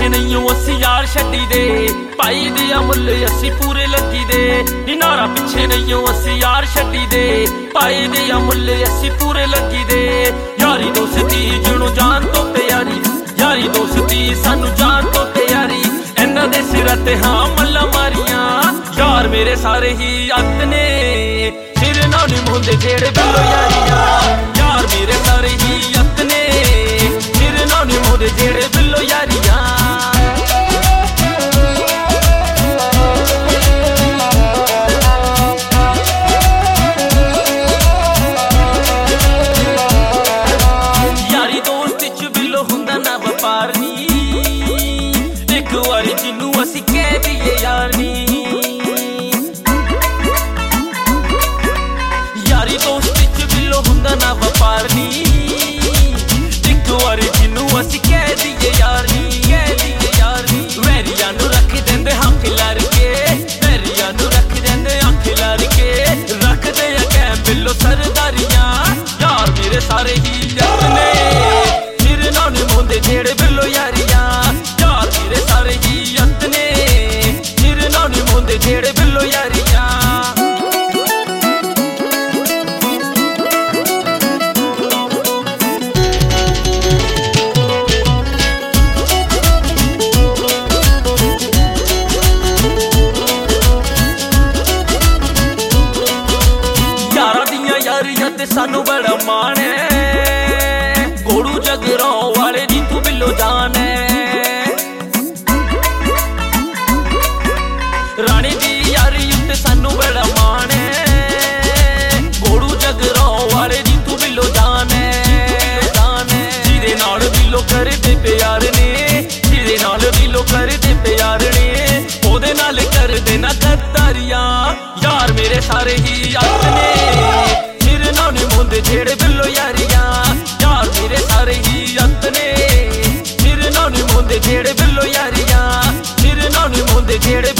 पिछे नहीं हो असी यार छड्डी दे, पाई दे मुल असी पूरे लगी दे। नारा पिछे नहीं हो असी यार छड्डी दे, पाई दे मुल असी पूरे लगी दे। यारी दोस्ती जुनू जान तो प्यारी, यारी दोस्ती सानू जान तो प्यारी। इन्हां दे सिरां ते हां मल्ला मारियां, यार मेरे सारे ही अत ने। सिर नाल निभाउंदे जेड़े बिल्लो यारियां, यार मेरे सारे ही अत ने। सिर नाल निभाउंदे जेड़े बिल्लो यारियां। यारी दोस्ती च बिल्लो हुंदा ना व्यापार नी, एक वारी जिन्नू असी कह दईए यार नी। यारी दोस्ती च बिल्लो हुंदा ना व्यापार नी, एक वारी जिन्नू असी कह दईए यार नी, कह दईए यार नी। वैरियां नू रख देंदे हम खिलार के, वैरियां नू रख देंदे हम खिलार के। रखदे आ कैम बिल्लो सरदारियां, यार मेरे सारे ही अपने। सिर नाल निभाउंदे जेड़े बिल्लो यारियां, यार मेरे सारे ही अपने। सिर नाल निभाउंदे जेड़े बिल्लो यारियां। यारियां ते सानू बड़ा मान है, घोड़ू जगरां वाले दी तू बिल्लो जान है। रानी दी यारी उत्ते सानू बड़ा मान है, घोड़ू जगरां वाले दी तू बिल्लो जान है, जान है। जिदे नाल दिलो करदे प्यार ने, जिदे नाल दिलो करदे प्यार ने, ओदे नाल कर देना गद्दारियां, यार मेरे सारे ही अपने। निभाउंदे जेड़े बिल्लो यारियां, यार मेरे सारे ही अपने। सिर नाल निभाउंदे जेड़े बिल्लो यारियां, सिर नाल निभाउंदे जेड़े